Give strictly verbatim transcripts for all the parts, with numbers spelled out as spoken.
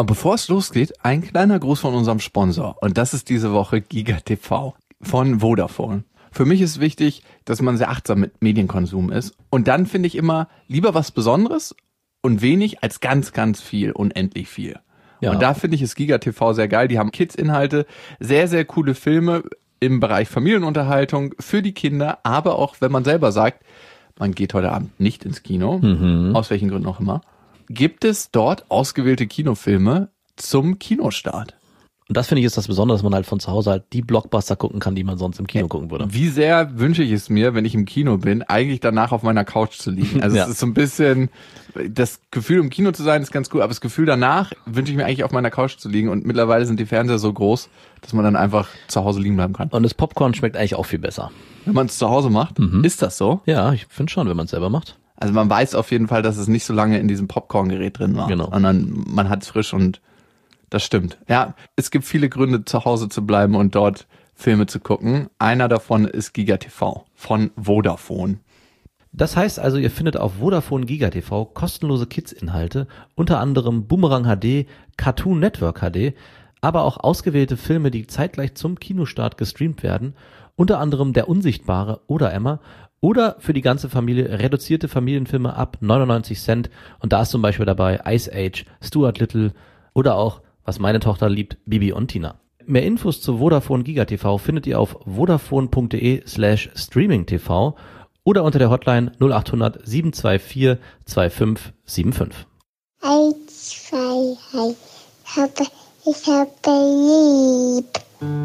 Und bevor es losgeht, ein kleiner Gruß von unserem Sponsor. Und das ist diese Woche GigaTV von Vodafone. Für mich ist wichtig, dass man sehr achtsam mit Medienkonsum ist. Und dann finde ich immer lieber was Besonderes und wenig als ganz, ganz viel, unendlich viel. Ja. Und da finde ich es GigaTV sehr geil. Die haben Kids-Inhalte, sehr, sehr coole Filme im Bereich Familienunterhaltung für die Kinder. Aber auch, wenn man selber sagt, man geht heute Abend nicht ins Kino, mhm. aus welchen Gründen auch immer, gibt es dort ausgewählte Kinofilme zum Kinostart. Und das finde ich ist das Besondere, dass man halt von zu Hause halt die Blockbuster gucken kann, die man sonst im Kino gucken würde. Wie sehr wünsche ich es mir, wenn ich im Kino bin, eigentlich danach auf meiner Couch zu liegen. Also ja. Es ist so ein bisschen, das Gefühl im Kino zu sein ist ganz cool, aber das Gefühl danach wünsche ich mir eigentlich auf meiner Couch zu liegen und mittlerweile sind die Fernseher so groß, dass man dann einfach zu Hause liegen bleiben kann. Und das Popcorn schmeckt eigentlich auch viel besser. Wenn man es zu Hause macht, mhm. ist das so? Ja, ich finde schon, wenn man es selber macht. Also man weiß auf jeden Fall, dass es nicht so lange in diesem Popcorn-Gerät drin war, genau. sondern man hat es frisch und das stimmt. Ja, es gibt viele Gründe, zu Hause zu bleiben und dort Filme zu gucken. Einer davon ist GigaTV von Vodafone. Das heißt also, ihr findet auf Vodafone GigaTV kostenlose Kids-Inhalte, unter anderem Boomerang H D, Cartoon Network H D, aber auch ausgewählte Filme, die zeitgleich zum Kinostart gestreamt werden, unter anderem Der Unsichtbare oder Emma, oder für die ganze Familie reduzierte Familienfilme ab neunundneunzig Cent. Und da ist zum Beispiel dabei Ice Age, Stuart Little oder auch, was meine Tochter liebt, Bibi und Tina. Mehr Infos zu Vodafone GigaTV findet ihr auf vodafone.de slash streamingtv oder unter der Hotline null acht hundert sieben zwei vier zwei fünf sieben fünf. Eins, zwei, drei, ich habe, ich habe lieb.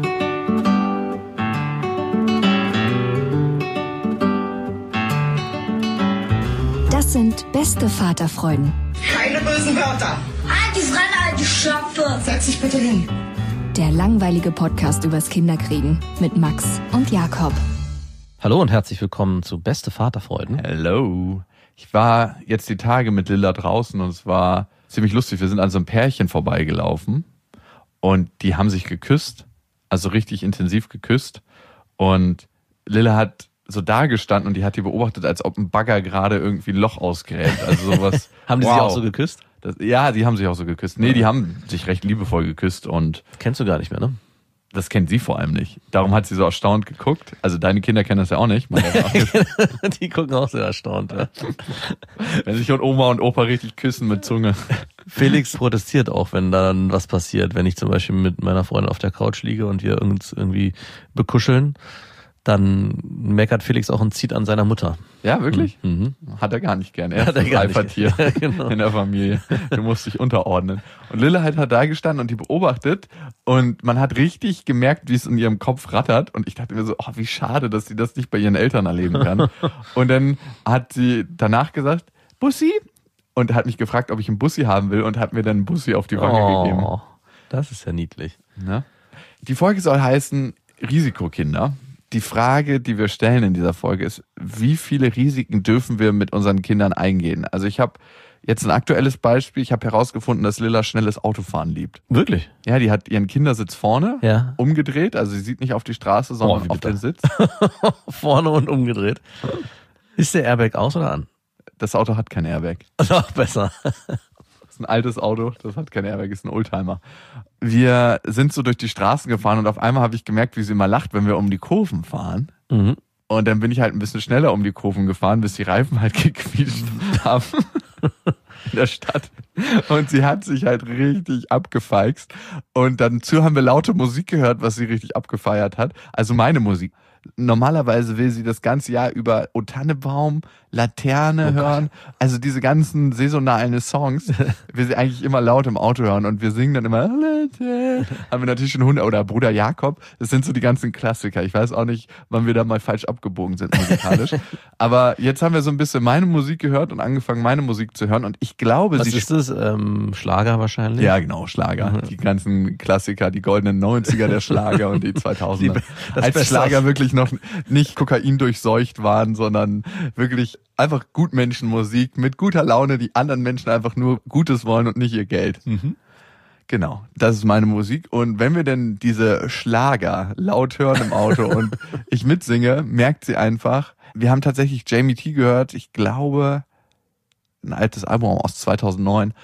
Das sind beste Vaterfreuden. Keine bösen Wörter. Alte Fremde, alte Schöpfe. Setz dich bitte hin. Der langweilige Podcast übers Kinderkriegen mit Max und Jakob. Hallo und herzlich willkommen zu Beste Vaterfreuden. Hello. Ich war jetzt die Tage mit Lilla draußen und es war ziemlich lustig. Wir sind an so einem Pärchen vorbeigelaufen und die haben sich geküsst, also richtig intensiv geküsst. Und Lilla hat so da gestanden und die hat die beobachtet, als ob ein Bagger gerade irgendwie ein Loch ausgräbt. Also sowas. Haben die wow. sich auch so geküsst? Das, ja, die haben sich auch so geküsst. Nee, die haben sich recht liebevoll geküsst und kennst du gar nicht mehr, ne? Das kennt sie vor allem nicht. Darum hat sie so erstaunt geguckt. Also deine Kinder kennen das ja auch nicht. Auch die gucken auch sehr erstaunt. Ja. Wenn sich und Oma und Opa richtig küssen mit Zunge. Felix protestiert auch, wenn dann was passiert. Wenn ich zum Beispiel mit meiner Freundin auf der Couch liege und wir uns irgendwie bekuscheln, dann meckert Felix auch und zieht an seiner Mutter. Ja, wirklich? Mhm. Hat er gar nicht gern. Er hat ist das Alpha-Tier ja, genau. in der Familie. Du musst dich unterordnen. Und Lille halt hat da gestanden und die beobachtet und man hat richtig gemerkt, wie es in ihrem Kopf rattert und ich dachte mir so, oh, wie schade, dass sie das nicht bei ihren Eltern erleben kann. Und dann hat sie danach gesagt, Bussi? Und hat mich gefragt, ob ich einen Bussi haben will und hat mir dann einen Bussi auf die Wange oh, gegeben. Das ist ja niedlich. Ja? Die Folge soll heißen Risikokinder. Die Frage, die wir stellen in dieser Folge ist, wie viele Risiken dürfen wir mit unseren Kindern eingehen? Also ich habe jetzt ein aktuelles Beispiel. Ich habe herausgefunden, dass Lilla schnelles Autofahren liebt. Wirklich? Ja, die hat ihren Kindersitz vorne ja. umgedreht. Also sie sieht nicht auf die Straße, sondern oh, auf den Sitz. Vorne und umgedreht. Ist der Airbag aus oder an? Das Auto hat kein Airbag. Noch besser. Ein altes Auto, das hat kein Airbag, ist ein Oldtimer. Wir sind so durch die Straßen gefahren und auf einmal habe ich gemerkt, wie sie immer lacht, wenn wir um die Kurven fahren. Mhm. Und dann bin ich halt ein bisschen schneller um die Kurven gefahren, bis die Reifen halt gequietscht haben in der Stadt. Und sie hat sich halt richtig abgefeixt. Und dazu haben wir laute Musik gehört, was sie richtig abgefeiert hat. Also meine Musik. Normalerweise will sie das ganze Jahr über O Tannebaum, Laterne oh hören. Also diese ganzen saisonalen Songs will sie eigentlich immer laut im Auto hören. Und wir singen dann immer Laterne. Haben wir natürlich schon Hunde oder Bruder Jakob. Das sind so die ganzen Klassiker. Ich weiß auch nicht, wann wir da mal falsch abgebogen sind musikalisch. Aber jetzt haben wir so ein bisschen meine Musik gehört und angefangen, meine Musik zu hören. Und ich glaube, was sie... Was ist das? Ähm, Schlager wahrscheinlich? Ja, genau, Schlager. Mhm. Die ganzen Klassiker, die goldenen neunziger der Schlager und die zweitausender. Die, als Schlager wirklich noch nicht Kokain durchseucht waren, sondern wirklich einfach Gutmenschenmusik mit guter Laune, die anderen Menschen einfach nur Gutes wollen und nicht ihr Geld. Mhm. Genau, das ist meine Musik. Und wenn wir denn diese Schlager laut hören im Auto und ich mitsinge, merkt sie einfach, wir haben tatsächlich Jamie T gehört, ich glaube, ein altes Album aus zweitausendneun.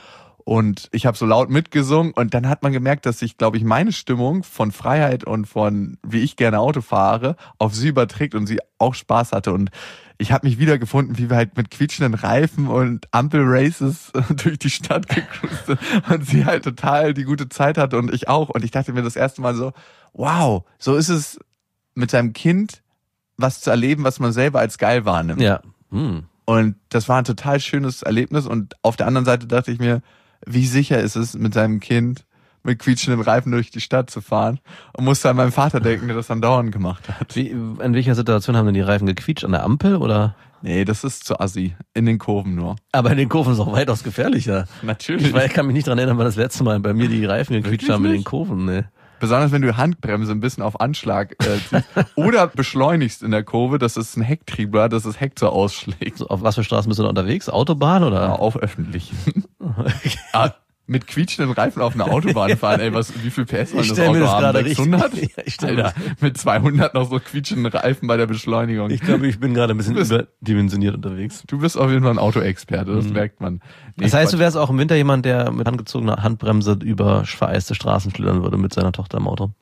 Und ich habe so laut mitgesungen und dann hat man gemerkt, dass sich, glaube ich, meine Stimmung von Freiheit und von wie ich gerne Auto fahre auf sie überträgt und sie auch Spaß hatte. Und ich habe mich wiedergefunden, wie wir halt mit quietschenden Reifen und Ampel-Races durch die Stadt gecruised sind und sie halt total die gute Zeit hatte und ich auch. Und ich dachte mir das erste Mal so, wow, so ist es mit seinem Kind was zu erleben, was man selber als geil wahrnimmt. Ja. Hm. Und das war ein total schönes Erlebnis und auf der anderen Seite dachte ich mir, wie sicher ist es, mit seinem Kind mit quietschenden Reifen durch die Stadt zu fahren und musste an meinen Vater denken, der das dann dauernd gemacht hat. Wie, in welcher Situation haben denn die Reifen gequietscht? An der Ampel oder? Nee, das ist zu assi. In den Kurven nur. Aber in den Kurven ist auch weitaus gefährlicher. Natürlich. Ich, weiß, ich kann mich nicht dran erinnern, wann das letzte Mal bei mir die Reifen gequietscht Wirklich haben in den nicht? Kurven. Nee. Besonders wenn du Handbremse ein bisschen auf Anschlag äh, ziehst oder beschleunigst in der Kurve, dass es ein Hecktriebler, dass das Heck so ausschlägt. So, auf was für Straßen bist du da unterwegs? Autobahn oder? Ja, auf öffentlichen. ah, mit quietschenden Reifen auf einer Autobahn fahren, ey, was, wie viel P S soll Ich das stell Auto mir das haben? gerade sechshundert? richtig- Ja, ich stell mir Alter, mit zweihundert noch so quietschenden Reifen bei der Beschleunigung. Ich glaube, ich bin gerade ein bisschen Du bist- überdimensioniert unterwegs. Du bist auf jeden Fall ein Autoexperte, das Mhm. merkt man. Nee, Das heißt, Quatsch. du wärst auch im Winter jemand, der mit angezogener Handbremse über vereiste Straßen schlittern würde mit seiner Tochter im Auto.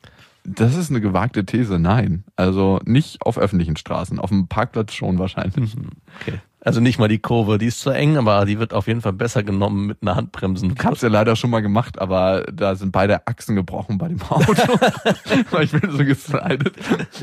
Das ist eine gewagte These, nein. Also nicht auf öffentlichen Straßen, auf dem Parkplatz schon wahrscheinlich. Okay. Also nicht mal die Kurve, die ist zu eng, aber die wird auf jeden Fall besser genommen mit einer Handbremsen. Ich hab's ja leider schon mal gemacht, aber da sind beide Achsen gebrochen bei dem Auto. Weil ich bin so geslidet.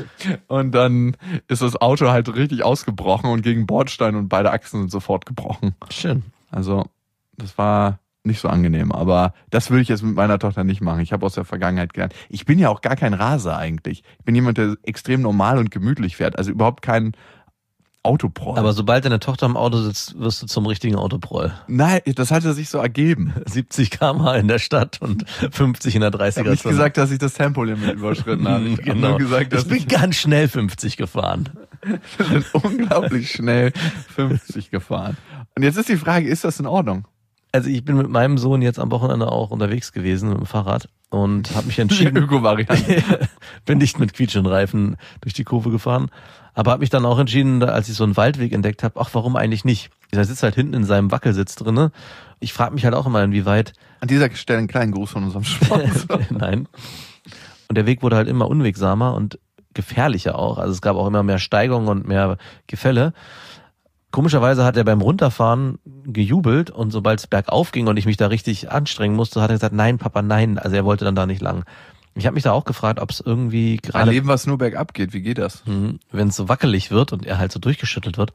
Und dann ist das Auto halt richtig ausgebrochen und gegen Bordstein und beide Achsen sind sofort gebrochen. Schön. Also das war nicht so angenehm, aber das würde ich jetzt mit meiner Tochter nicht machen. Ich habe aus der Vergangenheit gelernt. Ich bin ja auch gar kein Raser eigentlich. Ich bin jemand, der extrem normal und gemütlich fährt. Also überhaupt kein Autoproll. Aber sobald deine Tochter im Auto sitzt, wirst du zum richtigen Autoproll. Nein, das hatte sich so ergeben. siebzig Kilometer pro Stunde in der Stadt und fünfzig in der Ich habe dreißiger nicht Zone. gesagt, dass ich das Tempolimit überschritten habe. Ich habe Genau. nur gesagt, dass ich bin ich ganz schnell fünfzig gefahren. bin unglaublich schnell fünfzig gefahren. Und jetzt ist die Frage, ist das in Ordnung? Also ich bin mit meinem Sohn jetzt am Wochenende auch unterwegs gewesen mit dem Fahrrad und habe mich Die entschieden, Öko-Variante. bin nicht mit quietschenden Reifen durch die Kurve gefahren, aber habe mich dann auch entschieden, da, als ich so einen Waldweg entdeckt habe, ach, warum eigentlich nicht? Er sitzt halt hinten in seinem Wackelsitz drinne. Ich frage mich halt auch immer, inwieweit... An dieser Stelle einen kleinen Gruß von unserem Sponsor. Nein. Und der Weg wurde halt immer unwegsamer und gefährlicher auch. Also es gab auch immer mehr Steigungen und mehr Gefälle. Komischerweise hat er beim Runterfahren gejubelt und sobald es bergauf ging und ich mich da richtig anstrengen musste, hat er gesagt, nein, Papa, nein. Also er wollte dann da nicht lang. Ich habe mich da auch gefragt, ob es irgendwie Ein gerade, Leben, was nur bergab geht, wie geht das? wenn es so wackelig wird und er halt so durchgeschüttelt wird,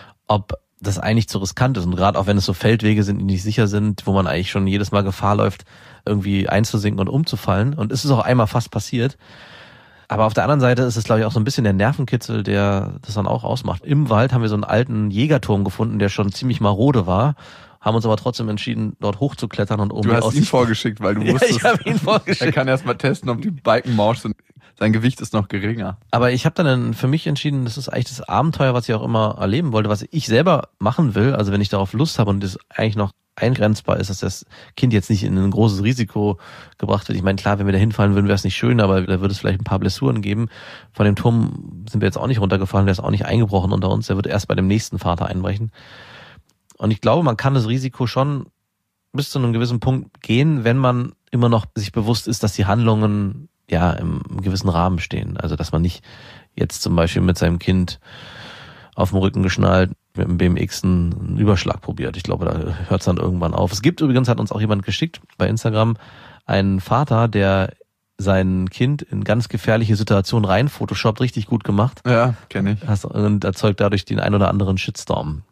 ob das eigentlich zu riskant ist. Und gerade auch wenn es so Feldwege sind, die nicht sicher sind, wo man eigentlich schon jedes Mal Gefahr läuft, irgendwie einzusinken und umzufallen. Und es ist auch einmal fast passiert. Aber auf der anderen Seite ist es, glaube ich, auch so ein bisschen der Nervenkitzel, der das dann auch ausmacht. Im Wald haben wir so einen alten Jägerturm gefunden, der schon ziemlich marode war, haben uns aber trotzdem entschieden, dort hochzuklettern und oben Du die hast ihn Aussicht- vorgeschickt, weil du Ja, wusstest, ich habe ihn er vorgeschickt. kann erst mal testen, ob die Balken morsch sind. Sein Gewicht ist noch geringer. Aber ich habe dann für mich entschieden, das ist eigentlich das Abenteuer, was ich auch immer erleben wollte, was ich selber machen will. Also wenn ich darauf Lust habe und das eigentlich noch eingrenzbar ist, dass das Kind jetzt nicht in ein großes Risiko gebracht wird. Ich meine, klar, wenn wir da hinfallen würden, wäre es nicht schön, aber da würde es vielleicht ein paar Blessuren geben. Von dem Turm sind wir jetzt auch nicht runtergefallen, der ist auch nicht eingebrochen unter uns, der wird erst bei dem nächsten Vater einbrechen. Und ich glaube, man kann das Risiko schon bis zu einem gewissen Punkt gehen, wenn man immer noch sich bewusst ist, dass die Handlungen ja im gewissen Rahmen stehen. Also dass man nicht jetzt zum Beispiel mit seinem Kind auf dem Rücken geschnallt mit dem B M X einen Überschlag probiert. Ich glaube, da hört es dann irgendwann auf. Es gibt übrigens, hat uns auch jemand geschickt bei Instagram, einen Vater, der sein Kind in ganz gefährliche Situationen rein photoshoppt, richtig gut gemacht. Ja, kenne ich. Hast- Und erzeugt dadurch den ein oder anderen Shitstorm.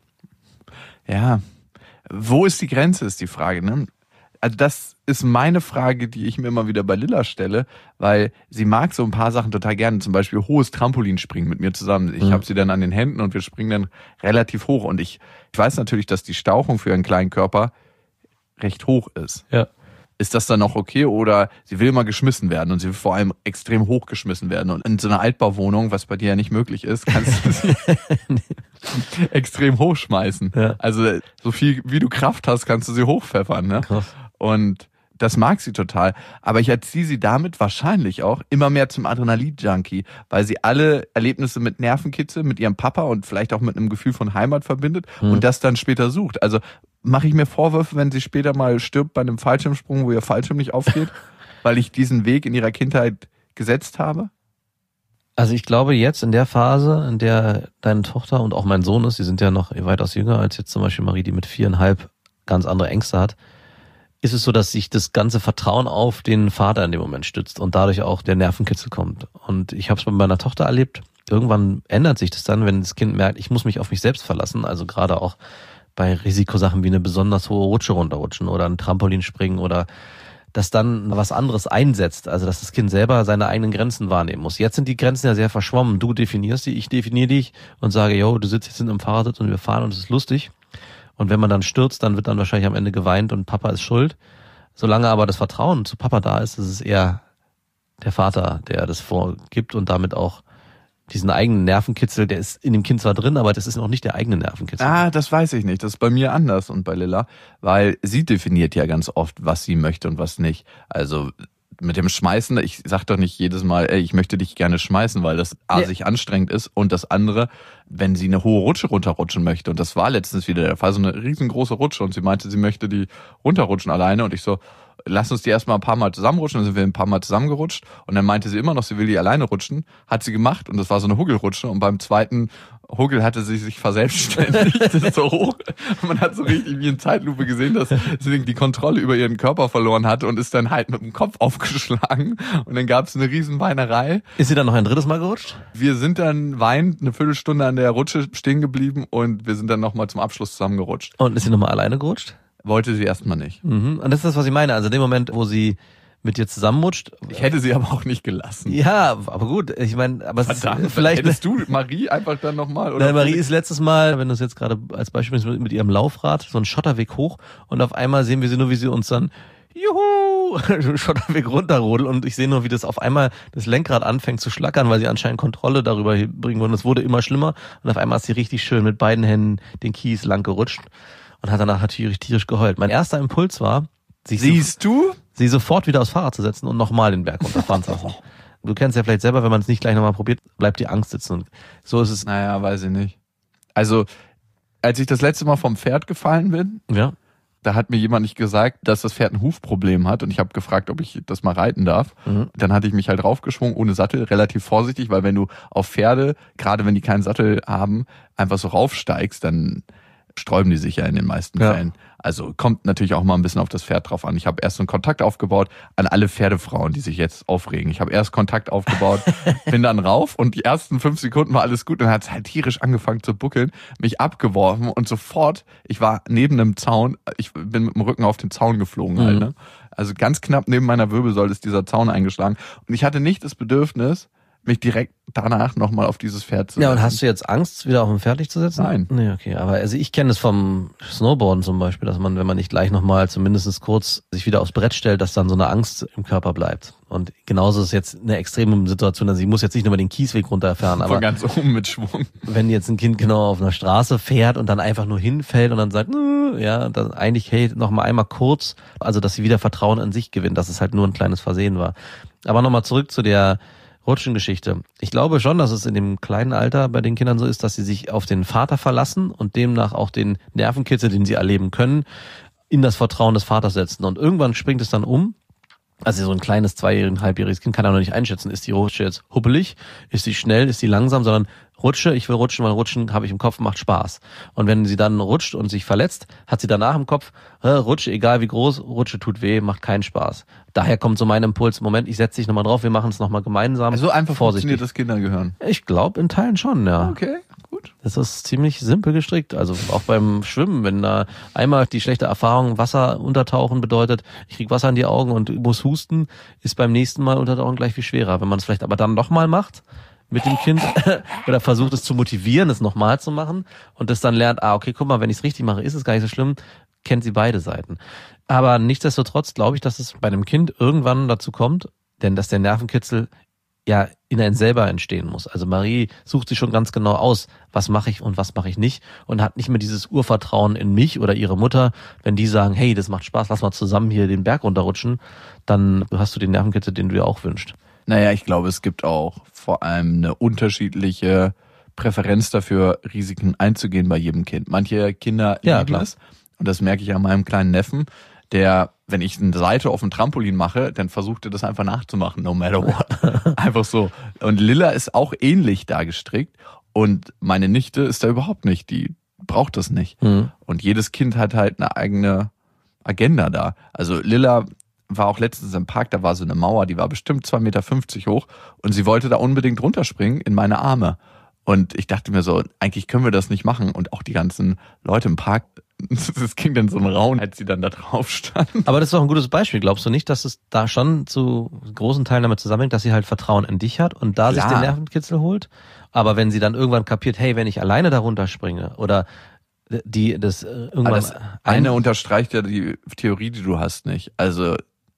Ja. Wo ist die Grenze, ist die Frage, ne? Also das ist meine Frage, die ich mir immer wieder bei Lilla stelle, weil sie mag so ein paar Sachen total gerne, zum Beispiel hohes Trampolinspringen mit mir zusammen. Ich Mhm. habe sie dann an den Händen und wir springen dann relativ hoch. Und ich, ich weiß natürlich, dass die Stauchung für ihren kleinen Körper recht hoch ist. Ja. Ist das dann noch okay oder sie will immer geschmissen werden und sie will vor allem extrem hoch geschmissen werden. Und in so einer Altbauwohnung, was bei dir ja nicht möglich ist, kannst du sie extrem hochschmeißen. Ja. Also so viel wie du Kraft hast, kannst du sie hochpfeffern. Ne? Krass. Und das mag sie total. Aber ich erziehe sie damit wahrscheinlich auch immer mehr zum Adrenalin-Junkie, weil sie alle Erlebnisse mit Nervenkitzel, mit ihrem Papa und vielleicht auch mit einem Gefühl von Heimat verbindet Mhm. und das dann später sucht. Also mache ich mir Vorwürfe, wenn sie später mal stirbt bei einem Fallschirmsprung, wo ihr Fallschirm nicht aufgeht, weil ich diesen Weg in ihrer Kindheit gesetzt habe? Also ich glaube jetzt in der Phase, in der deine Tochter und auch mein Sohn ist, die sind ja noch weitaus jünger als jetzt zum Beispiel Marie, die mit viereinhalb ganz andere Ängste hat, ist es so, dass sich das ganze Vertrauen auf den Vater in dem Moment stützt und dadurch auch der Nervenkitzel kommt. Und ich habe es bei meiner Tochter erlebt, irgendwann ändert sich das dann, wenn das Kind merkt, ich muss mich auf mich selbst verlassen, also gerade auch bei Risikosachen wie eine besonders hohe Rutsche runterrutschen oder ein Trampolin springen oder dass dann was anderes einsetzt, also dass das Kind selber seine eigenen Grenzen wahrnehmen muss. Jetzt sind die Grenzen ja sehr verschwommen. Du definierst die, ich definiere dich und sage, yo, du sitzt jetzt in einem Fahrersitz und wir fahren und es ist lustig. Und wenn man dann stürzt, dann wird dann wahrscheinlich am Ende geweint und Papa ist schuld. Solange aber das Vertrauen zu Papa da ist, ist es eher der Vater, der das vorgibt und damit auch diesen eigenen Nervenkitzel, der ist in dem Kind zwar drin, aber das ist noch nicht der eigene Nervenkitzel. Ah, das weiß ich nicht. Das ist bei mir anders und bei Lilla, weil sie definiert ja ganz oft, was sie möchte und was nicht. Also mit dem Schmeißen, ich sag doch nicht jedes Mal, ey, ich möchte dich gerne schmeißen, weil das A, ja. sich anstrengend ist und das andere, wenn sie eine hohe Rutsche runterrutschen möchte und das war letztens wieder der Fall, so eine riesengroße Rutsche und sie meinte, sie möchte die runterrutschen alleine und ich so, lass uns die erstmal ein paar Mal zusammenrutschen, dann sind wir ein paar Mal zusammengerutscht und dann meinte sie immer noch, sie will die alleine rutschen, hat sie gemacht und das war so eine Huggelrutsche und beim zweiten Huggel hatte sie sich verselbstständigt, das ist so hoch. Man hat so richtig wie in Zeitlupe gesehen, dass sie die Kontrolle über ihren Körper verloren hatte und ist dann halt mit dem Kopf aufgeschlagen und dann gab es eine riesen Weinerei. Ist sie dann noch ein drittes Mal gerutscht? Wir sind dann weinend eine Viertelstunde an der Rutsche stehen geblieben und wir sind dann nochmal zum Abschluss zusammengerutscht. Und ist sie nochmal alleine gerutscht? Wollte sie erstmal nicht. Mhm. Und das ist das, was ich meine. Also in dem Moment, wo sie mit dir zusammenrutscht. Ich hätte sie aber auch nicht gelassen. Ja, aber gut, ich meine, aber es ist Verdammt, vielleicht hättest du Marie einfach dann nochmal? Nein, Marie ist letztes Mal, wenn du es jetzt gerade als Beispiel mit, mit ihrem Laufrad, so einen Schotterweg hoch und auf einmal sehen wir sie nur, wie sie uns dann juhu, Schotterweg runterrodelt und ich sehe nur, wie das auf einmal das Lenkrad anfängt zu schlackern, weil sie anscheinend Kontrolle darüber bringen wollen. Es wurde immer schlimmer und auf einmal ist sie richtig schön mit beiden Händen den Kies lang gerutscht und hat danach natürlich tierisch geheult. Mein erster Impuls war, sich Siehst so, du? sie sofort wieder aufs Fahrrad zu setzen und nochmal den Berg runterfahren zu lassen. Du kennst ja vielleicht selber, wenn man es nicht gleich nochmal probiert, bleibt die Angst sitzen. Und so ist es. Naja, weiß ich nicht. Also, als ich das letzte Mal vom Pferd gefallen bin, Ja. da hat mir jemand nicht gesagt, dass das Pferd ein Hufproblem hat und ich habe gefragt, ob ich das mal reiten darf. Mhm. Dann hatte ich mich halt raufgeschwungen ohne Sattel, relativ vorsichtig, weil wenn du auf Pferde, gerade wenn die keinen Sattel haben, einfach so raufsteigst, dann sträuben die sich ja in den meisten Ja. Fällen. Also kommt natürlich auch mal ein bisschen auf das Pferd drauf an. Ich habe erst so einen Kontakt aufgebaut an alle Pferdefrauen, die sich jetzt aufregen. Ich habe erst Kontakt aufgebaut, bin dann rauf und die ersten fünf Sekunden war alles gut. Dann hat es halt tierisch angefangen zu buckeln, mich abgeworfen und sofort, ich war neben einem Zaun, ich bin mit dem Rücken auf den Zaun geflogen Mhm. halt. Ne? Also ganz knapp neben meiner Wirbelsäule ist dieser Zaun eingeschlagen. Und ich hatte nicht das Bedürfnis, mich direkt danach nochmal auf dieses Pferd zu Ja, setzen. und hast du jetzt Angst, wieder auf dem Pferd dich zu setzen? Nein. Nee, okay. Aber also ich kenne es vom Snowboarden zum Beispiel, dass man, wenn man nicht gleich nochmal zumindest kurz sich wieder aufs Brett stellt, dass dann so eine Angst im Körper bleibt. Und genauso ist es jetzt eine extreme Situation. Also ich muss jetzt nicht nur mal den Kiesweg runterfahren, aber Von ganz oben mit Schwung. wenn jetzt ein Kind genau auf einer Straße fährt und dann einfach nur hinfällt und dann sagt, "Nö", ja, dann eigentlich, hey, noch mal einmal kurz, also dass sie wieder Vertrauen in sich gewinnt, dass es halt nur ein kleines Versehen war. Aber nochmal zurück zu der Rutschengeschichte. Ich glaube schon, dass es in dem kleinen Alter bei den Kindern so ist, dass sie sich auf den Vater verlassen und demnach auch den Nervenkitzel, den sie erleben können, in das Vertrauen des Vaters setzen. Und irgendwann springt es dann um. Also so ein kleines, zweijähriges, halbjähriges Kind kann ja noch nicht einschätzen, ist die Rutsche jetzt huppelig, ist sie schnell, ist sie langsam, sondern Rutsche, ich will rutschen, weil Rutschen habe ich im Kopf, macht Spaß. Und wenn sie dann rutscht und sich verletzt, hat sie danach im Kopf, äh, Rutsche, egal wie groß, Rutsche tut weh, macht keinen Spaß. Daher kommt so mein Impuls, Moment, ich setze dich nochmal drauf, wir machen es nochmal gemeinsam. Also einfach vorsichtig. funktioniert das Kindergehirn. Ich glaube in Teilen schon, ja. Okay, gut. Das ist ziemlich simpel gestrickt. Also auch beim Schwimmen, wenn da einmal die schlechte Erfahrung Wasser untertauchen bedeutet, ich krieg Wasser in die Augen und muss husten, ist beim nächsten Mal untertauchen gleich viel schwerer. Wenn man es vielleicht aber dann nochmal macht mit dem Kind oder versucht es zu motivieren, es nochmal zu machen und das dann lernt, ah, okay, guck mal, wenn ich es richtig mache, ist es gar nicht so schlimm, kennt sie beide Seiten. Aber nichtsdestotrotz glaube ich, dass es bei einem Kind irgendwann dazu kommt, denn dass der Nervenkitzel ja in einen selber entstehen muss. Also Marie sucht sich schon ganz genau aus, was mache ich und was mache ich nicht und hat nicht mehr dieses Urvertrauen in mich oder ihre Mutter. Wenn die sagen, hey, das macht Spaß, lass mal zusammen hier den Berg runterrutschen, dann hast du den Nervenkitzel, den du dir auch wünschst. Naja, ich glaube, es gibt auch vor allem eine unterschiedliche Präferenz dafür, Risiken einzugehen bei jedem Kind. Manche Kinder Ja, lieben klar. es Und das merke ich an meinem kleinen Neffen, der, wenn ich eine Seite auf dem Trampolin mache, dann versucht er das einfach nachzumachen, no matter what. Einfach so. Und Lilla ist auch ähnlich da gestrickt. Und meine Nichte ist da überhaupt nicht. Die braucht das nicht. Mhm. Und jedes Kind hat halt eine eigene Agenda da. Also Lilla war auch letztens im Park, da war so eine Mauer, die war bestimmt zwei Meter fünfzig hoch. Und sie wollte da unbedingt runterspringen in meine Arme. Und ich dachte mir so, eigentlich können wir das nicht machen. Und auch die ganzen Leute im Park, das ging dann so ein Raun, als sie dann da drauf standen. Aber das ist doch ein gutes Beispiel. Glaubst du nicht, dass es da schon zu großen Teilen damit zusammenhängt, dass sie halt Vertrauen in dich hat und da Klar. sich den Nervenkitzel holt? Aber wenn sie dann irgendwann kapiert, hey, wenn ich alleine da runterspringe oder die das irgendwann... Das eine unterstreicht ja die Theorie, die du hast, nicht. Also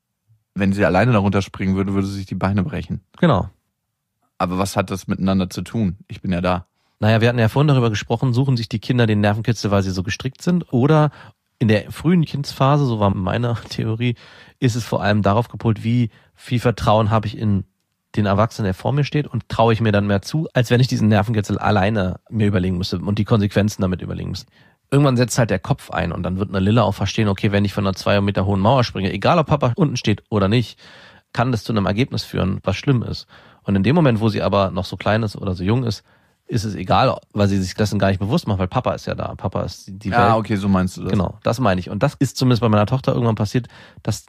wenn sie alleine da runterspringen würde, würde sie sich die Beine brechen. Genau. Aber was hat das miteinander zu tun? Ich bin ja da. Naja, wir hatten ja vorhin darüber gesprochen, suchen sich die Kinder den Nervenkitzel, weil sie so gestrickt sind, oder in der frühen Kindsphase, so war meine Theorie, ist es vor allem darauf gepolt, wie viel Vertrauen habe ich in den Erwachsenen, der vor mir steht, und traue ich mir dann mehr zu, als wenn ich diesen Nervenkitzel alleine mir überlegen müsste und die Konsequenzen damit überlegen müsste. Irgendwann setzt halt der Kopf ein und dann wird eine Lilla auch verstehen, okay, wenn ich von einer zwei Meter hohen Mauer springe, egal ob Papa unten steht oder nicht, kann das zu einem Ergebnis führen, was schlimm ist. Und in dem Moment, wo sie aber noch so klein ist oder so jung ist, ist es egal, weil sie sich dessen gar nicht bewusst macht, weil Papa ist ja da. Papa ist die Welt. Ja, okay, so meinst du das. Genau, das meine ich. Und das ist zumindest bei meiner Tochter irgendwann passiert, dass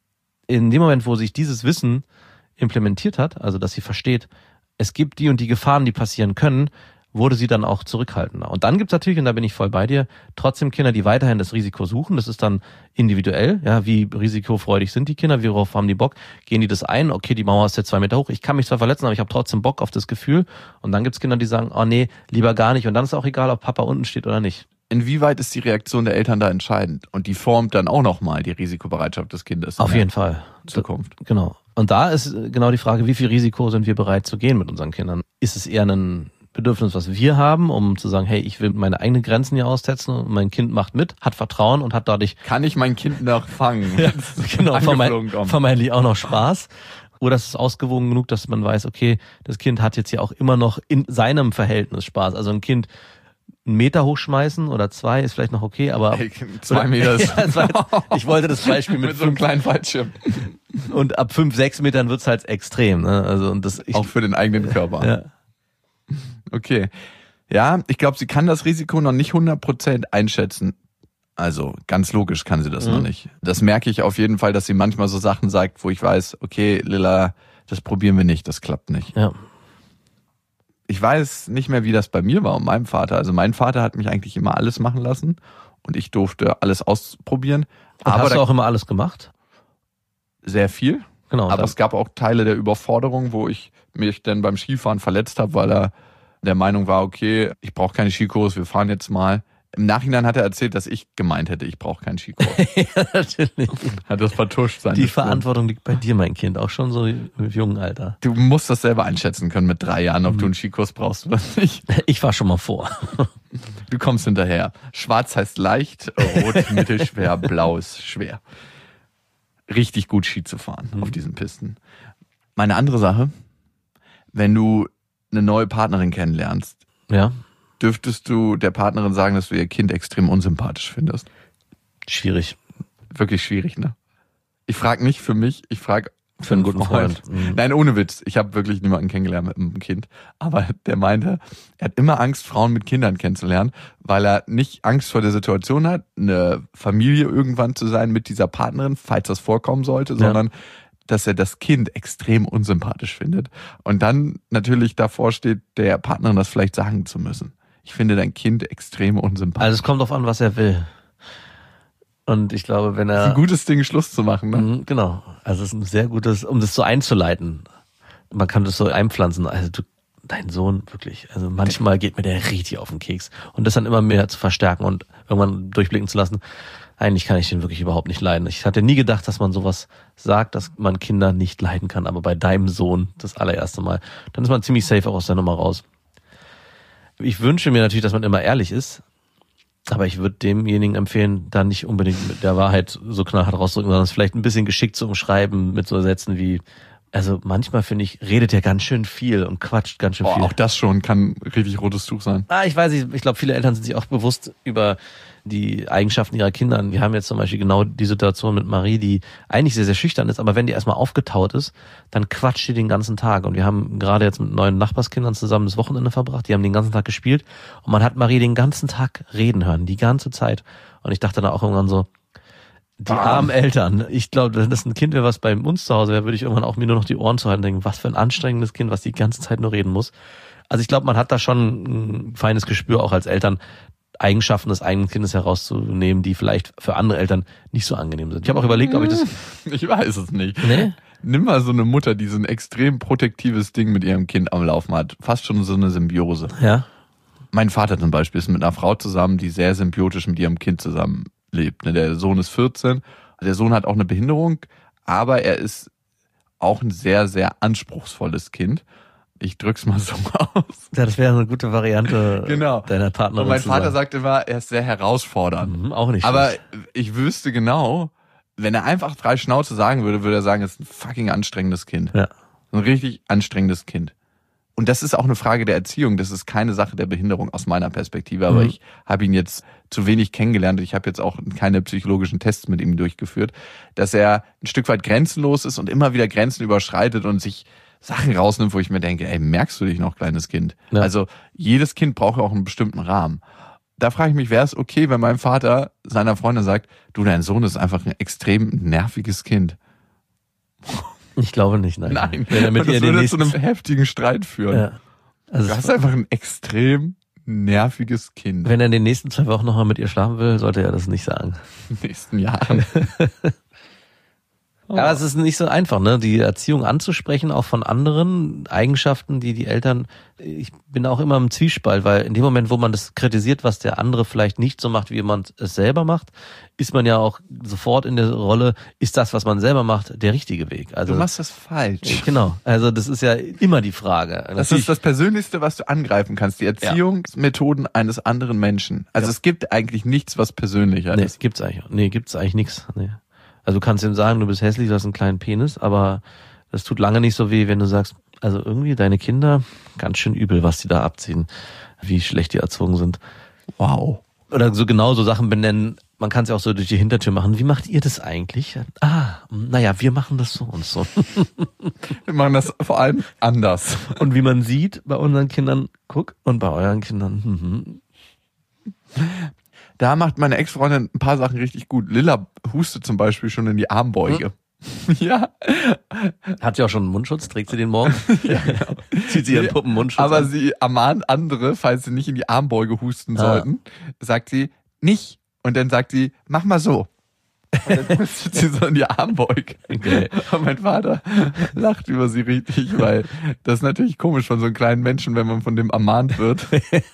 in dem Moment, wo sich dieses Wissen implementiert hat, also dass sie versteht, es gibt die und die Gefahren, die passieren können, wurde sie dann auch zurückhaltender. Und dann gibt es natürlich, und da bin ich voll bei dir, trotzdem Kinder, die weiterhin das Risiko suchen. Das ist dann individuell, ja, wie risikofreudig sind die Kinder, worauf haben die Bock, gehen die das ein, okay, die Mauer ist jetzt zwei Meter hoch, ich kann mich zwar verletzen, aber ich habe trotzdem Bock auf das Gefühl. Und dann gibt es Kinder, die sagen, oh nee, lieber gar nicht. Und dann ist auch egal, ob Papa unten steht oder nicht. Inwieweit ist die Reaktion der Eltern da entscheidend? Und die formt dann auch nochmal die Risikobereitschaft des Kindes. Auf jeden Fall. Zukunft. Genau. Und da ist genau die Frage, wie viel Risiko sind wir bereit zu gehen mit unseren Kindern? Ist es eher ein Bedürfnis, was wir haben, um zu sagen, hey, ich will meine eigenen Grenzen hier austesten und mein Kind macht mit, hat Vertrauen und hat dadurch... Kann ich mein Kind noch fangen? Ja, genau, vermeint, vermeintlich auch noch Spaß. Oder es ist ausgewogen genug, dass man weiß, okay, das Kind hat jetzt ja auch immer noch in seinem Verhältnis Spaß. Also ein Kind einen Meter hochschmeißen oder zwei ist vielleicht noch okay, aber... Hey, zwei Meter ist... Ja, zwei, ich wollte das Beispiel mit, mit so einem kleinen Fallschirm. Und ab fünf, sechs Metern wird's halt extrem. Ne? Also und das, ich, auch für den eigenen Körper. Ja. Okay. Ja, ich glaube, sie kann das Risiko noch nicht hundert Prozent einschätzen. Also ganz logisch kann sie das mhm. noch nicht. Das merke ich auf jeden Fall, dass sie manchmal so Sachen sagt, wo ich weiß, okay, Lilla, das probieren wir nicht, das klappt nicht. Ja. Ich weiß nicht mehr, wie das bei mir war und meinem Vater. Also mein Vater hat mich eigentlich immer alles machen lassen und ich durfte alles ausprobieren. Und aber hast du auch immer alles gemacht? Sehr viel. Genau. Aber es gab auch Teile der Überforderung, wo ich mich dann beim Skifahren verletzt habe, weil er der Meinung war, okay, ich brauche keine Skikurs, wir fahren jetzt mal. Im Nachhinein hat er erzählt, dass ich gemeint hätte, ich brauche keinen Skikurs. Ja, natürlich. Hat das vertuscht sein. Die Verantwortung liegt bei dir, mein Kind, auch schon so im jungen Alter. Du musst das selber einschätzen können mit drei Jahren, ob mhm. du einen Skikurs brauchst oder nicht. Ich fahr schon mal vor. Du kommst hinterher. Schwarz heißt leicht, rot mittelschwer, blau ist schwer. Richtig gut Ski zu fahren mhm. auf diesen Pisten. Meine andere Sache, wenn du eine neue Partnerin kennenlernst, ja, dürftest du der Partnerin sagen, dass du ihr Kind extrem unsympathisch findest? Schwierig. Wirklich schwierig, ne? Ich frage nicht für mich, ich frage für einen guten Freund. Freund. Mhm. Nein, ohne Witz. Ich habe wirklich niemanden kennengelernt mit einem Kind. Aber der meinte, er hat immer Angst, Frauen mit Kindern kennenzulernen, weil er nicht Angst vor der Situation hat, eine Familie irgendwann zu sein mit dieser Partnerin, falls das vorkommen sollte, ja. sondern dass er das Kind extrem unsympathisch findet. Und dann natürlich davor steht, der Partnerin das vielleicht sagen zu müssen. Ich finde dein Kind extrem unsympathisch. Also es kommt drauf an, was er will. Und ich glaube, wenn er... Das ist ein gutes Ding, Schluss zu machen, ne? Mhm, genau. Also es ist ein sehr gutes, um das so einzuleiten. Man kann das so einpflanzen. Also du, dein Sohn, wirklich. Also manchmal geht mir der richtig auf den Keks. Und das dann immer mehr zu verstärken und irgendwann durchblicken zu lassen. Eigentlich kann ich den wirklich überhaupt nicht leiden. Ich hatte nie gedacht, dass man sowas sagt, dass man Kinder nicht leiden kann. Aber bei deinem Sohn das allererste Mal. Dann ist man ziemlich safe auch aus der Nummer raus. Ich wünsche mir natürlich, dass man immer ehrlich ist. Aber ich würde demjenigen empfehlen, da nicht unbedingt mit der Wahrheit so knallhart rauszudrücken, sondern es vielleicht ein bisschen geschickt zu umschreiben mit so Sätzen wie, Also manchmal finde ich, redet er ganz schön viel und quatscht ganz schön Oh, viel. auch das schon kann richtig rotes Tuch sein. Ah, ich weiß nicht, ich glaube, viele Eltern sind sich auch bewusst über die Eigenschaften ihrer Kinder. Wir haben jetzt zum Beispiel genau die Situation mit Marie, die eigentlich sehr, sehr schüchtern ist, aber wenn die erstmal aufgetaut ist, dann quatscht die den ganzen Tag. Und wir haben gerade jetzt mit neuen Nachbarskindern zusammen das Wochenende verbracht, die haben den ganzen Tag gespielt und man hat Marie den ganzen Tag reden hören, die ganze Zeit. Und ich dachte dann auch irgendwann so, die armen Eltern. Ich glaube, wenn das ein Kind wäre, was bei uns zu Hause wäre, würde ich irgendwann auch mir nur noch die Ohren zu halten und denken, was für ein anstrengendes Kind, was die ganze Zeit nur reden muss. Also ich glaube, man hat da schon ein feines Gespür, auch als Eltern, Eigenschaften des eigenen Kindes herauszunehmen, die vielleicht für andere Eltern nicht so angenehm sind. Ich habe auch überlegt, ob ich das... Ich weiß es nicht. Nee? Nimm mal so eine Mutter, die so ein extrem protektives Ding mit ihrem Kind am Laufen hat. Fast schon so eine Symbiose. Ja. Mein Vater zum Beispiel ist mit einer Frau zusammen, die sehr symbiotisch mit ihrem Kind zusammenlebt. Der Sohn ist vierzehn. Der Sohn hat auch eine Behinderung, aber er ist auch ein sehr, sehr anspruchsvolles Kind. Ich drück's mal so aus. Ja, das wäre eine gute Variante Genau. deiner Partnerin. Und mein zu Vater sein. sagt immer, er ist sehr herausfordernd. Mhm, auch nicht Aber schlecht. ich wüsste genau, wenn er einfach frei Schnauze sagen würde, würde er sagen, es ist ein fucking anstrengendes Kind. Ja. Ein richtig anstrengendes Kind. Und das ist auch eine Frage der Erziehung. Das ist keine Sache der Behinderung aus meiner Perspektive. Aber Mhm. ich habe ihn jetzt zu wenig kennengelernt. Ich habe jetzt auch keine psychologischen Tests mit ihm durchgeführt, dass er ein Stück weit grenzenlos ist und immer wieder Grenzen überschreitet und sich Sachen rausnimmt, wo ich mir denke, ey, merkst du dich noch, kleines Kind? Ja. Also jedes Kind braucht auch einen bestimmten Rahmen. Da frage ich mich, wäre es okay, wenn mein Vater seiner Freundin sagt, du, dein Sohn ist einfach ein extrem nerviges Kind. Ich glaube nicht, nein. Nein, Wenn er mit und das ihr den würde nächsten... zu einem heftigen Streit führen. ja. Also Du es- hast einfach ein extrem nerviges Kind wenn er in den nächsten zwei Wochen nochmal mit ihr schlafen will, sollte er das nicht sagen. in den nächsten Jahren. Ja, aber es ist nicht so einfach, ne? Die Erziehung anzusprechen, auch von anderen Eigenschaften, die die Eltern, ich bin auch immer im Zwiespalt, weil in dem Moment, wo man das kritisiert, was der andere vielleicht nicht so macht, wie man es selber macht, ist man ja auch sofort in der Rolle, ist das, was man selber macht, der richtige Weg? Also Du machst das falsch. genau, also das ist ja immer die Frage. Das Natürlich- ist das Persönlichste, was du angreifen kannst, die Erziehungsmethoden eines anderen Menschen. Also Ja. es gibt eigentlich nichts, was persönlicher Nee, ist. gibt's eigentlich, nee, gibt's eigentlich nichts. Nee. Also du kannst ihm sagen, du bist hässlich, du hast einen kleinen Penis, aber das tut lange nicht so weh, wenn du sagst, also irgendwie deine Kinder, ganz schön übel, was die da abziehen, wie schlecht die erzogen sind. Wow. Oder so genau so Sachen benennen, man kann es ja auch so durch die Hintertür machen. Wie macht ihr das eigentlich? Ah, naja, wir machen das so und so. Wir machen das vor allem anders. Und wie man sieht bei unseren Kindern, guck, und bei euren Kindern, mhm. Da macht meine Ex-Freundin ein paar Sachen richtig gut. Lilla hustet zum Beispiel schon in die Armbeuge. Ja. Hat sie auch schon einen Mundschutz? Trägt sie den morgen? Ja, genau. Zieht sie ihren Puppenmundschutz Aber an? sie ermahnt andere, falls sie nicht in die Armbeuge husten Ah. sollten, sagt sie, nicht. Und dann sagt sie, mach mal so. Und dann hustet sie so in die Armbeuge. Okay. Und mein Vater lacht über sie richtig, weil das ist natürlich komisch von so einem kleinen Menschen, wenn man von dem ermahnt wird.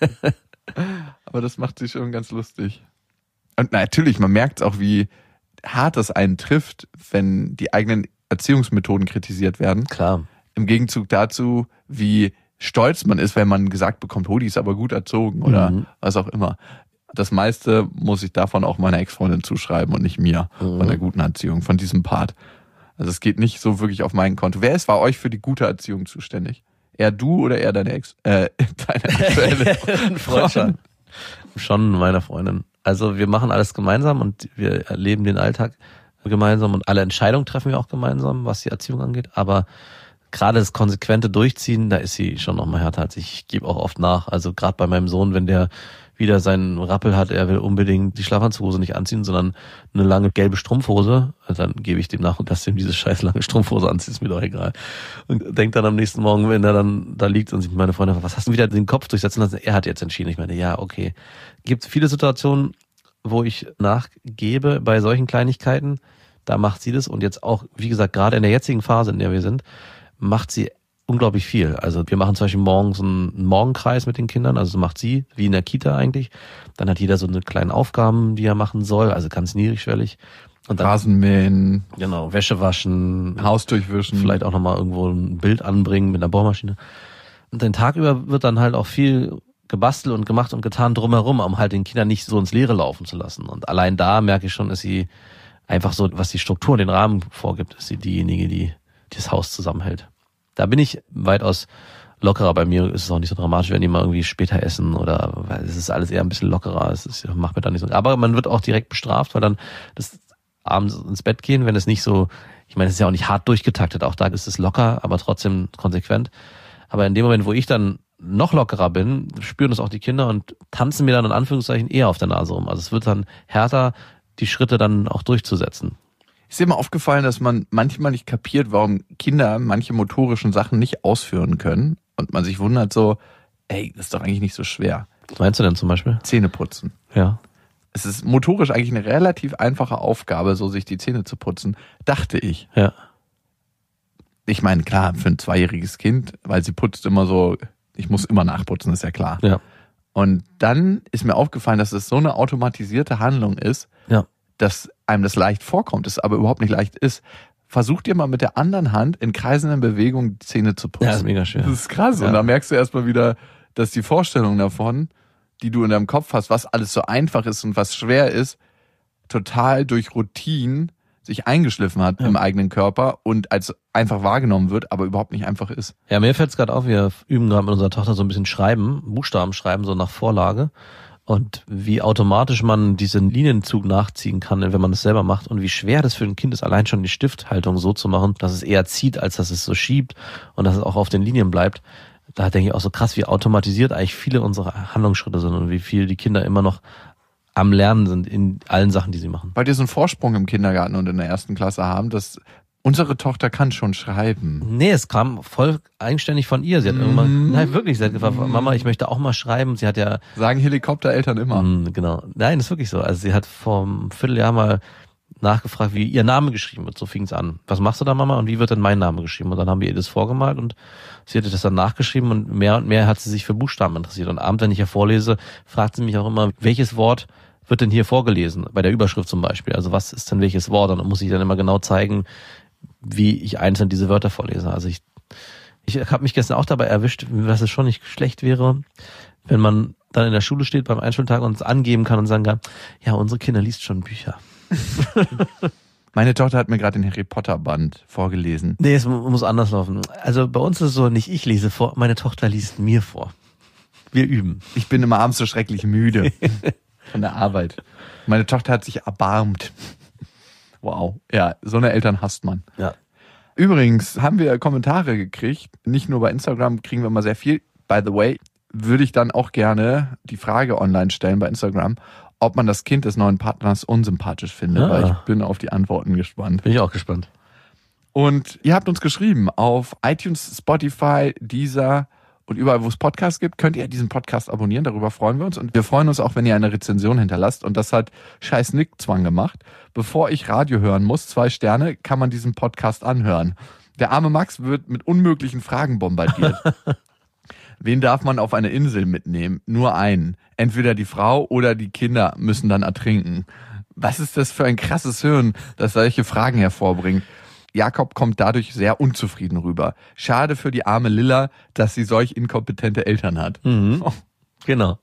Aber das macht sie schon ganz lustig. Und natürlich, man merkt auch, wie hart das einen trifft, wenn die eigenen Erziehungsmethoden kritisiert werden. Klar. Im Gegenzug dazu, wie stolz man ist, wenn man gesagt bekommt, oh, die ist aber gut erzogen oder Mhm. was auch immer. Das meiste muss ich davon auch meiner Ex-Freundin zuschreiben und nicht mir, Mhm. von der guten Erziehung, von diesem Part. Also es geht nicht so wirklich auf mein Konto. Wer ist bei euch für die gute Erziehung zuständig? Eher du oder eher deine Ex, äh, deine aktuelle Freundschaft. Schon meiner Freundin. Also wir machen alles gemeinsam und wir erleben den Alltag gemeinsam und alle Entscheidungen treffen wir auch gemeinsam, was die Erziehung angeht. Aber gerade das konsequente Durchziehen, da ist sie schon noch mal härter als ich. Ich gebe auch oft nach. Also gerade bei meinem Sohn, wenn der wieder seinen Rappel hat, er will unbedingt die Schlafanzughose nicht anziehen, sondern eine lange gelbe Strumpfhose, dann gebe ich dem nach und dass ihm diese scheiß lange Strumpfhose anzieht, ist mir doch egal. Und denkt dann am nächsten Morgen, wenn er dann da liegt und sich meine Freundin, was hast du wieder den Kopf durchsetzen lassen? Er hat jetzt entschieden. Ich meine, ja, okay. Gibt viele Situationen, wo ich nachgebe bei solchen Kleinigkeiten, da macht sie das und jetzt auch, wie gesagt, gerade in der jetzigen Phase, in der wir sind, macht sie unglaublich viel. Also wir machen zum Beispiel morgens einen Morgenkreis mit den Kindern, also macht sie, wie in der Kita eigentlich. Dann hat jeder so eine kleine Aufgaben, die er machen soll, also ganz niedrigschwellig. Und dann, Rasenmähen, genau, Wäsche waschen, Haus durchwischen. vielleicht auch nochmal irgendwo ein Bild anbringen mit einer Bohrmaschine. Und den Tag über wird dann halt auch viel gebastelt und gemacht und getan drumherum, um halt den Kindern nicht so ins Leere laufen zu lassen. Und allein da merke ich schon, ist sie einfach so, was die Struktur, den Rahmen vorgibt, ist sie diejenige, die das Haus zusammenhält. Da bin ich weitaus lockerer. Bei mir ist es auch nicht so dramatisch, wenn die mal irgendwie später essen oder weil es ist alles eher ein bisschen lockerer. Es ist, macht mir da nicht so. Aber man wird auch direkt bestraft, weil dann das abends ins Bett gehen, wenn es nicht so, ich meine, es ist ja auch nicht hart durchgetaktet. Auch da ist es locker, aber trotzdem konsequent. Aber in dem Moment, wo ich dann noch lockerer bin, spüren das auch die Kinder und tanzen mir dann in Anführungszeichen eher auf der Nase rum. Also es wird dann härter, die Schritte dann auch durchzusetzen. Ist dir mal aufgefallen, dass man manchmal nicht kapiert, warum Kinder manche motorischen Sachen nicht ausführen können und man sich wundert so, ey, das ist doch eigentlich nicht so schwer. Was meinst du denn zum Beispiel? Zähne putzen. Ja. Es ist motorisch eigentlich eine relativ einfache Aufgabe, so sich die Zähne zu putzen, dachte ich. Ja. Ich meine, klar, für ein zweijähriges Kind, weil sie putzt immer so, ich muss immer nachputzen, ist ja klar. Ja. Und dann ist mir aufgefallen, dass es so eine automatisierte Handlung ist, Ja. dass einem das leicht vorkommt, es aber überhaupt nicht leicht ist. Versucht ihr mal mit der anderen Hand in kreisenden Bewegungen die Zähne zu putzen. Ja, das ist mega schwer. Das ist krass. Ja. Und da merkst du erstmal wieder, dass die Vorstellung davon, die du in deinem Kopf hast, was alles so einfach ist und was schwer ist, total durch Routinen sich eingeschliffen hat ja. im eigenen Körper und als einfach wahrgenommen wird, aber überhaupt nicht einfach ist. Ja, mir fällt es gerade auf, wir üben gerade mit unserer Tochter so ein bisschen Schreiben, Buchstaben schreiben, so nach Vorlage. Und wie automatisch man diesen Linienzug nachziehen kann, wenn man es selber macht und wie schwer das für ein Kind ist, allein schon die Stifthaltung so zu machen, dass es eher zieht, als dass es so schiebt und dass es auch auf den Linien bleibt. Da denke ich auch so krass, wie automatisiert eigentlich viele unserer Handlungsschritte sind und wie viel die Kinder immer noch am Lernen sind in allen Sachen, die sie machen. Weil die so einen Vorsprung im Kindergarten und in der ersten Klasse haben, dass unsere Tochter kann schon schreiben. Nee, es kam voll eigenständig von ihr. Sie hat mm. irgendwann, nein, wirklich, sie hat gefragt, Mama, ich möchte auch mal schreiben. Sie hat ja... Sagen Helikoptereltern immer. Mm, genau. Nein, das ist wirklich so. Also sie hat vor einem Vierteljahr mal nachgefragt, wie ihr Name geschrieben wird. So fing es an. Was machst du da, Mama? Und wie wird denn mein Name geschrieben? Und dann haben wir ihr das vorgemalt und sie hatte das dann nachgeschrieben und mehr und mehr hat sie sich für Buchstaben interessiert. Und abends, wenn ich ihr vorlese, fragt sie mich auch immer, welches Wort wird denn hier vorgelesen? Bei der Überschrift zum Beispiel. Also was ist denn welches Wort? Und dann muss ich dann immer genau zeigen, wie ich einzeln diese Wörter vorlese. Also ich, ich habe mich gestern auch dabei erwischt, dass es schon nicht schlecht wäre, wenn man dann in der Schule steht beim Einschultag und es angeben kann und sagen kann, ja, unsere Kinder liest schon Bücher. Meine Tochter hat mir gerade den Harry Potter Band vorgelesen. Nee, es muss anders laufen. Also bei uns ist es so, nicht ich lese vor, meine Tochter liest mir vor. Wir üben. Ich bin immer abends so schrecklich müde von der Arbeit. Meine Tochter hat sich erbarmt. Wow. Ja, so eine Eltern hasst man. Ja. Übrigens haben wir Kommentare gekriegt. Nicht nur bei Instagram kriegen wir immer sehr viel. By the way, würde ich dann auch gerne die Frage online stellen bei Instagram, ob man das Kind des neuen Partners unsympathisch findet, Ah. weil ich bin auf die Antworten gespannt. Bin ich auch gespannt. Und ihr habt uns geschrieben, auf iTunes, Spotify, Deezer und überall, wo es Podcasts gibt, könnt ihr diesen Podcast abonnieren, darüber freuen wir uns. Und wir freuen uns auch, wenn ihr eine Rezension hinterlasst. Und das hat scheiß Nick Zwang gemacht. Bevor ich Radio hören muss, zwei Sterne, kann man diesen Podcast anhören. Der arme Max wird mit unmöglichen Fragen bombardiert. Wen darf man auf eine Insel mitnehmen? Nur einen. Entweder die Frau oder die Kinder müssen dann ertrinken. Was ist das für ein krasses Hirn, das solche Fragen hervorbringt? Jakob kommt dadurch sehr unzufrieden rüber. Schade für die arme Lilla, dass sie solch inkompetente Eltern hat. Mhm. Oh. Genau.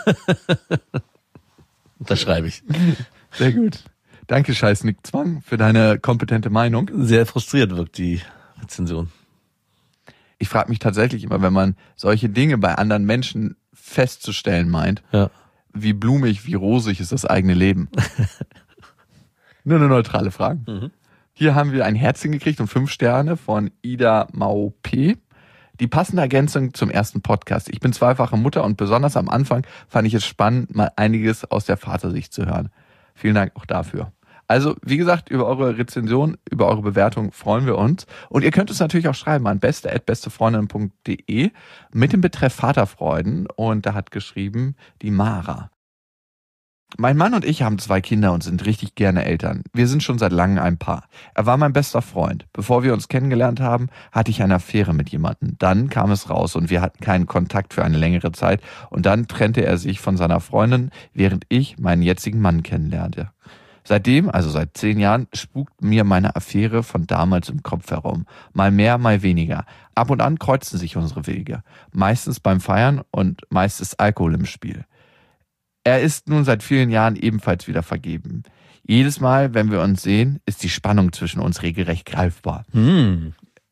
Das schreibe ich. Sehr gut. Danke, scheiß Nick Zwang, für deine kompetente Meinung. Sehr frustriert wirkt die Rezension. Ich frage mich tatsächlich immer, wenn man solche Dinge bei anderen Menschen festzustellen meint, Ja. wie blumig, wie rosig ist das eigene Leben. Nur eine neutrale Frage. Mhm. Hier haben wir ein Herzchen gekriegt und fünf Sterne von Ida Mau P. Die passende Ergänzung zum ersten Podcast. Ich bin zweifache Mutter und besonders am Anfang fand ich es spannend, mal einiges aus der Vatersicht zu hören. Vielen Dank auch dafür. Also, wie gesagt, über eure Rezension, über eure Bewertung freuen wir uns. Und ihr könnt uns natürlich auch schreiben an beste at bestefreundin punkt de mit dem Betreff Vaterfreuden. Und da hat geschrieben die Mara. Mein Mann und ich haben zwei Kinder und sind richtig gerne Eltern. Wir sind schon seit langem ein Paar. Er war mein bester Freund. Bevor wir uns kennengelernt haben, hatte ich eine Affäre mit jemandem. Dann kam es raus und wir hatten keinen Kontakt für eine längere Zeit. Und dann trennte er sich von seiner Freundin, während ich meinen jetzigen Mann kennenlernte. Seitdem, also seit zehn Jahren, spukt mir meine Affäre von damals im Kopf herum. Mal mehr, mal weniger. Ab und an kreuzen sich unsere Wege. Meistens beim Feiern und meist ist Alkohol im Spiel. Er ist nun seit vielen Jahren ebenfalls wieder vergeben. Jedes Mal, wenn wir uns sehen, ist die Spannung zwischen uns regelrecht greifbar. Hm.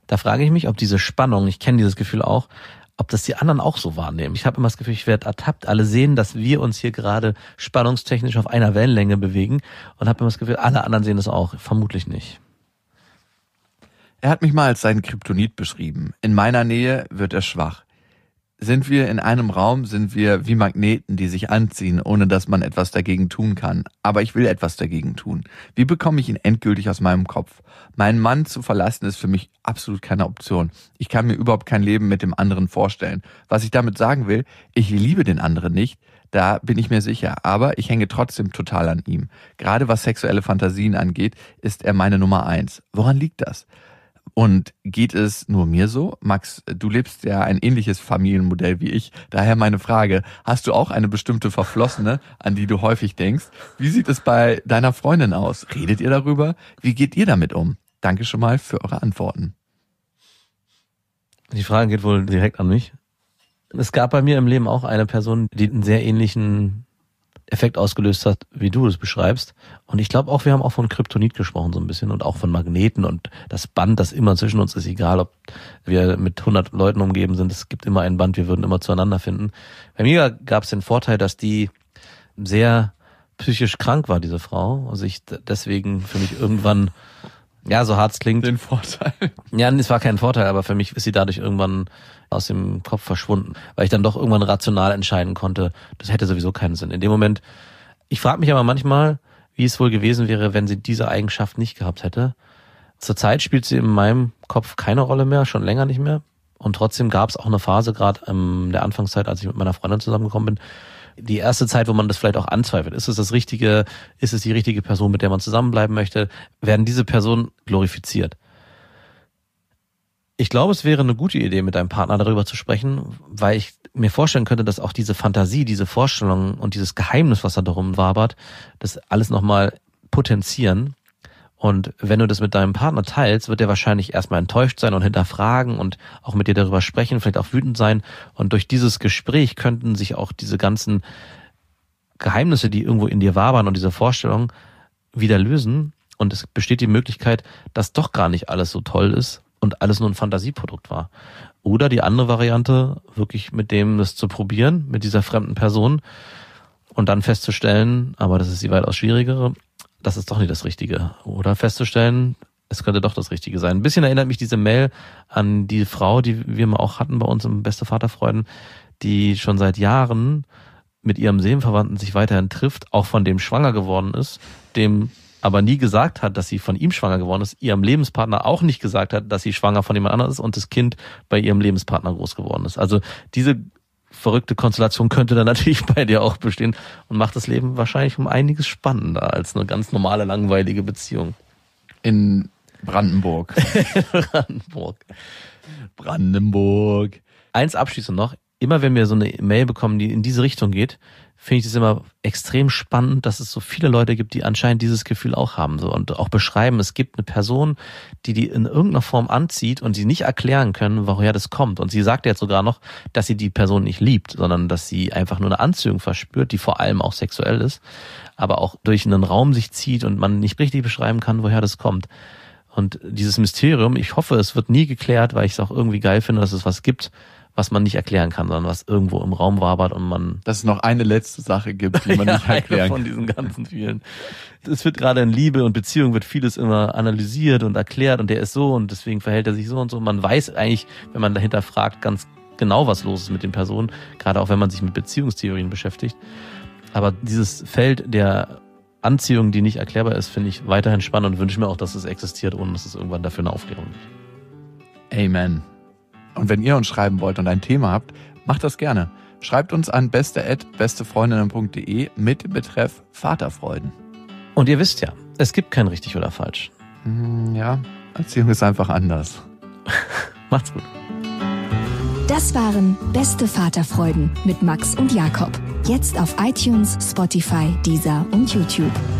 Da frage ich mich, ob diese Spannung, ich kenne dieses Gefühl auch, ob das die anderen auch so wahrnehmen. Ich habe immer das Gefühl, ich werde ertappt. Alle sehen, dass wir uns hier gerade spannungstechnisch auf einer Wellenlänge bewegen und habe immer das Gefühl, alle anderen sehen das auch. Vermutlich nicht. Er hat mich mal als seinen Kryptonit beschrieben. In meiner Nähe wird er schwach. Sind wir in einem Raum, sind wir wie Magneten, die sich anziehen, ohne dass man etwas dagegen tun kann. Aber ich will etwas dagegen tun. Wie bekomme ich ihn endgültig aus meinem Kopf? Meinen Mann zu verlassen ist für mich absolut keine Option. Ich kann mir überhaupt kein Leben mit dem anderen vorstellen. Was ich damit sagen will, ich liebe den anderen nicht, da bin ich mir sicher. Aber ich hänge trotzdem total an ihm. Gerade was sexuelle Fantasien angeht, ist er meine Nummer eins. Woran liegt das? Und geht es nur mir so? Max, du lebst ja ein ähnliches Familienmodell wie ich. Daher meine Frage, hast du auch eine bestimmte Verflossene, an die du häufig denkst? Wie sieht es bei deiner Freundin aus? Redet ihr darüber? Wie geht ihr damit um? Danke schon mal für eure Antworten. Die Frage geht wohl direkt an mich. Es gab bei mir im Leben auch eine Person, die einen sehr ähnlichen Effekt ausgelöst hat, wie du es beschreibst. Und ich glaube auch, wir haben auch von Kryptonit gesprochen so ein bisschen und auch von Magneten und das Band, das immer zwischen uns ist, egal ob wir mit hundert Leuten umgeben sind, es gibt immer ein Band, wir würden immer zueinander finden. Bei mir gab es den Vorteil, dass die sehr psychisch krank war, diese Frau, also ich deswegen für mich irgendwann, ja, so hart es klingt. Den Vorteil. Ja, es war kein Vorteil, aber für mich ist sie dadurch irgendwann aus dem Kopf verschwunden, weil ich dann doch irgendwann rational entscheiden konnte, das hätte sowieso keinen Sinn. In dem Moment, ich frage mich aber manchmal, wie es wohl gewesen wäre, wenn sie diese Eigenschaft nicht gehabt hätte. Zurzeit spielt sie in meinem Kopf keine Rolle mehr, schon länger nicht mehr. Und trotzdem gab es auch eine Phase, gerade in der Anfangszeit, als ich mit meiner Freundin zusammengekommen bin, die erste Zeit, wo man das vielleicht auch anzweifelt. Ist es das Richtige? Ist es die richtige Person, mit der man zusammenbleiben möchte? Werden diese Personen glorifiziert? Ich glaube, es wäre eine gute Idee, mit deinem Partner darüber zu sprechen, weil ich mir vorstellen könnte, dass auch diese Fantasie, diese Vorstellung und dieses Geheimnis, was da darum wabert, das alles nochmal potenzieren. Und wenn du das mit deinem Partner teilst, wird er wahrscheinlich erstmal enttäuscht sein und hinterfragen und auch mit dir darüber sprechen, vielleicht auch wütend sein. Und durch dieses Gespräch könnten sich auch diese ganzen Geheimnisse, die irgendwo in dir wabern und diese Vorstellung wieder lösen. Und es besteht die Möglichkeit, dass doch gar nicht alles so toll ist und alles nur ein Fantasieprodukt war. Oder die andere Variante, wirklich mit dem das zu probieren, mit dieser fremden Person und dann festzustellen, aber das ist die weitaus schwierigere, das ist doch nicht das Richtige. Oder festzustellen, es könnte doch das Richtige sein. Ein bisschen erinnert mich diese Mail an die Frau, die wir mal auch hatten bei uns im Beste Vaterfreuden, die schon seit Jahren mit ihrem Seelenverwandten sich weiterhin trifft, auch von dem schwanger geworden ist, dem aber nie gesagt hat, dass sie von ihm schwanger geworden ist, ihrem Lebenspartner auch nicht gesagt hat, dass sie schwanger von jemand anderem ist und das Kind bei ihrem Lebenspartner groß geworden ist. Also diese verrückte Konstellation könnte dann natürlich bei dir auch bestehen und macht das Leben wahrscheinlich um einiges spannender als eine ganz normale, langweilige Beziehung. In Brandenburg. Brandenburg. Brandenburg. Eins abschließend noch. Immer wenn wir so eine Mail bekommen, die in diese Richtung geht, finde ich es immer extrem spannend, dass es so viele Leute gibt, die anscheinend dieses Gefühl auch haben so und auch beschreiben, es gibt eine Person, die die in irgendeiner Form anzieht und sie nicht erklären können, woher das kommt. Und sie sagt jetzt sogar noch, dass sie die Person nicht liebt, sondern dass sie einfach nur eine Anziehung verspürt, die vor allem auch sexuell ist, aber auch durch einen Raum sich zieht und man nicht richtig beschreiben kann, woher das kommt. Und dieses Mysterium, ich hoffe, es wird nie geklärt, weil ich es auch irgendwie geil finde, dass es was gibt, was man nicht erklären kann, sondern was irgendwo im Raum wabert und man... Dass es noch eine letzte Sache gibt, die man ja, nicht erklären kann. Von diesen ganzen vielen. Es wird gerade in Liebe und Beziehung wird vieles immer analysiert und erklärt und der ist so und deswegen verhält er sich so und so. Man weiß eigentlich, wenn man dahinter fragt, ganz genau, was los ist mit den Personen, gerade auch wenn man sich mit Beziehungstheorien beschäftigt. Aber dieses Feld der Anziehung, die nicht erklärbar ist, finde ich weiterhin spannend und wünsche mir auch, dass es existiert, ohne dass es irgendwann dafür eine Aufklärung gibt. Amen. Und wenn ihr uns schreiben wollt und ein Thema habt, macht das gerne. Schreibt uns an beste at bestefreundinnen punkt de mit dem Betreff Vaterfreuden. Und ihr wisst ja, es gibt kein richtig oder falsch. Ja, Erziehung ist einfach anders. Macht's gut. Das waren Beste Vaterfreuden mit Max und Jakob. Jetzt auf iTunes, Spotify, Deezer und YouTube.